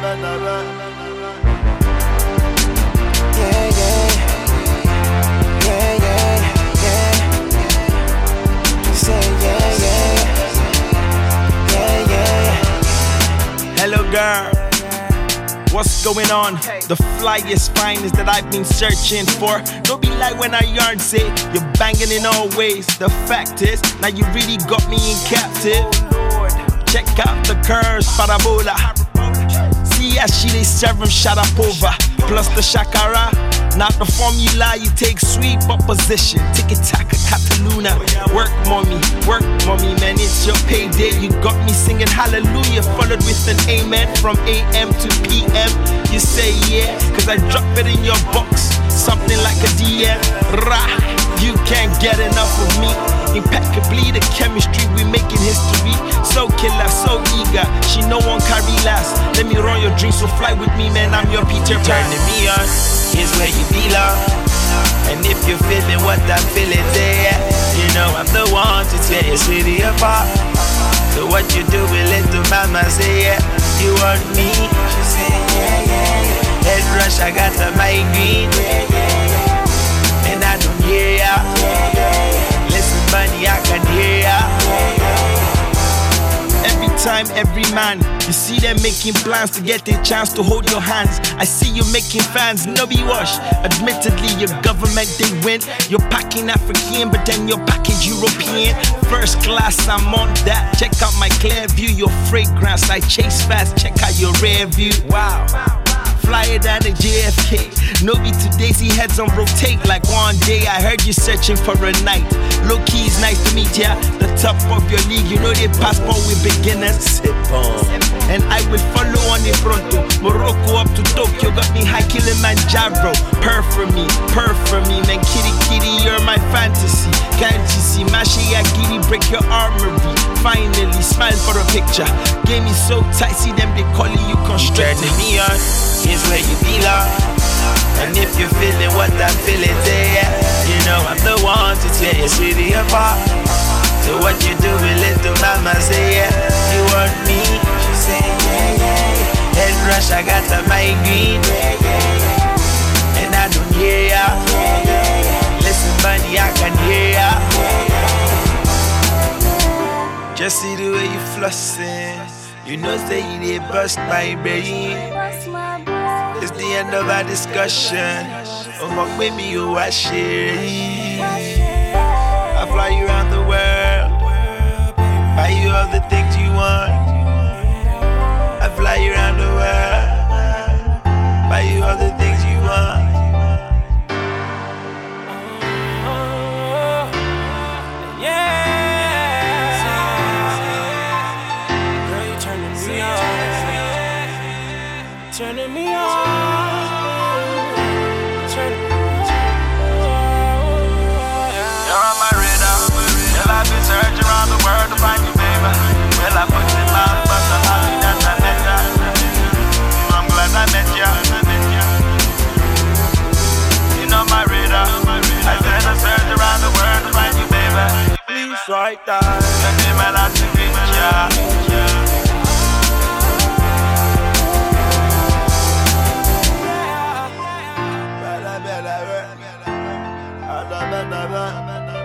Hello girl, what's going on? The flyest finest that I've been searching for. Don't be like when I yarn say you're banging in all ways. The fact is, now you really got me in captive. Check out the curves, parabola. See as she they serve him Sharapova. Plus the shakara. Not the formula, you take sweep up position. Tiki-taka, Cataluna. Work mommy, man, it's your payday. You got me singing hallelujah, followed with an amen. From AM to PM, you say yeah, cause I drop it in your box. Something like a DM. Rah, you can't get enough of me. Impeccably the chemistry, we making history. So killer, so eager, she no one carry last. Let me run your dreams, so fly with me, man, I'm your Peter Pan. Turning me on, here's where you belong. And if you're feeling what I'm feeling there, you know I'm the one to tear your city apart. So what you do with little mama say yeah, you want me? She say yeah, yeah. Head rush, I got the migraine. And I don't hear ya. Listen buddy, I can hear ya. Every time, every man, you see them making plans to get a chance to hold your hands. I see you making fans, no be wash. Admittedly, your government they win. You're packing African, but then you're package European. First class, I'm on that. Check out my clear view, your fragrance. I chase fast, check out your rear view. Wow. Flyer than a JFK. No be today, see heads on rotate. Like one day I heard you searching for a night. Low key is nice to meet ya. The top of your league, you know they passport with beginners. Sip on. And I will follow on the pronto. Morocco up to Tokyo, got me high Kilimanjaro. Purr for me, man. Kitty kitty, you're my fantasy. Can't you see? Mashi Agiri, break your armory. Finally, smile for a picture. Game is so tight, see them they calling you constricted. Turning me on, here's where you belong. And if you're feeling what I'm feeling there, you know I'm the one to tear your city apart. So what you do with little mama say yeah, you want me? She say yeah, yeah. Head rush, I got the migraine. And I don't hear ya. Listen buddy, I can hear ya. Just see the way you flossing. You know say you did bust my brain. It's the end of our discussion. Oh my baby, you are shit. I fly you around the world, buy you all the things you want. I fly you around the world, buy you all the things you want. Turning me on, You're on my radar. Well, I've been searching around the world to find you, baby. Well, I put in my but I'm happy that I met ya. I'm glad I met ya. You're on my radar. I said I searched around the world to find you, baby. Please write down your name and I'll take it, yeah.